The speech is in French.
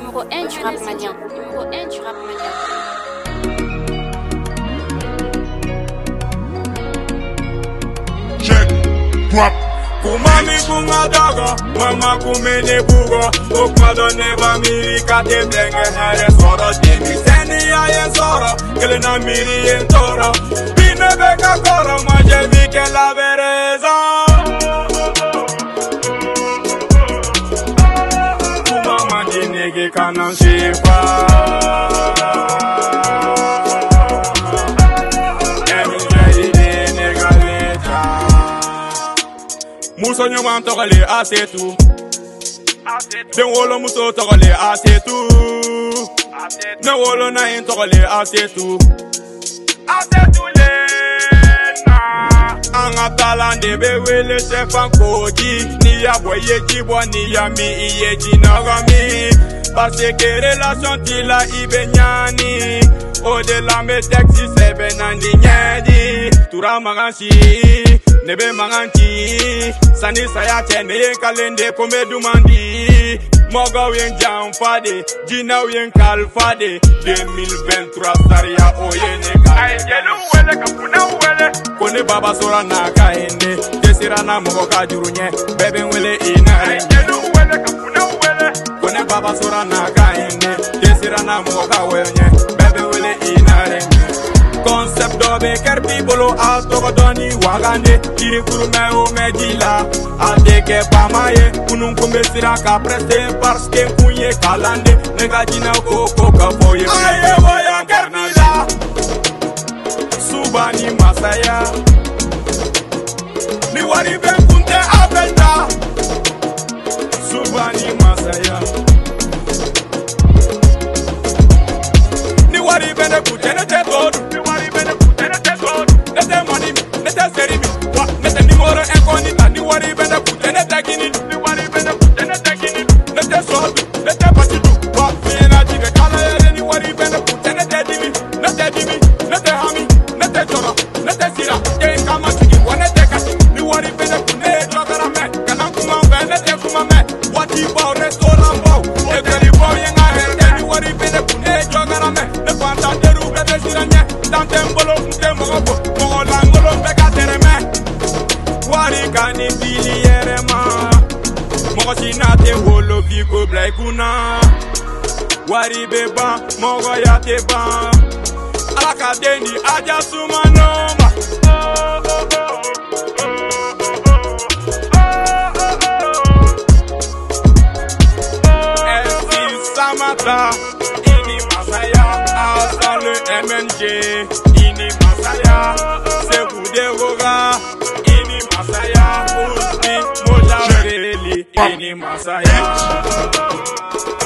numéro 1 du rap malien. Numéro 1 du rap malien. Check, drop. Kumami kunga daga, mama kumene buga. Okma donne ba miri kate blenge hare soro. Demi seni aye soro, kele na miri entora. Bine beka kora, moi je vis que la vereza. Kumama dinege kanan shifa. Muso nyoma tokole asetu. Den wolo muso tokole asetu. Ne wolo na in tokole asetu. Asetu le na. Anga talande be wele chefan koji. Ni ya boye jibo ni ya mi iye jinagami. Parce que relation tila ibe nyani. O de la me texi sebe nandi nyedi. Tura magansi. Nebe manganti sani saya tene kalende kome dumandi moga wen jam fade jina wen kal fade 2023 saria oyene ka ayelu wele kapuna wele kone baba sora na ka ende desira na mogo ka jurunye bebe wele ina ayelu wele kapuna wele kone baba sora na ka ende desira na mogo ka wenye bebe wele ina renge concept dobe kerpi bolo alto doni wagande tiri kurume o medila adeke pamaye kunun kumbe siraka preste parce que kunye kalande nega jina koko kafoye aye boya kermila subani masaya ni wari ben kunte abelta subani masaya ni wari ben kunte ne te todo Kani bili yerema mogo sinate wolo biko blaikuna wari beba mogo yate ba alaka deni aja sumanoma Esti Samata ini masaya dans le MNG ini masaya Sekou Deroga ini masaya Usbi Moja Vereli ini masaya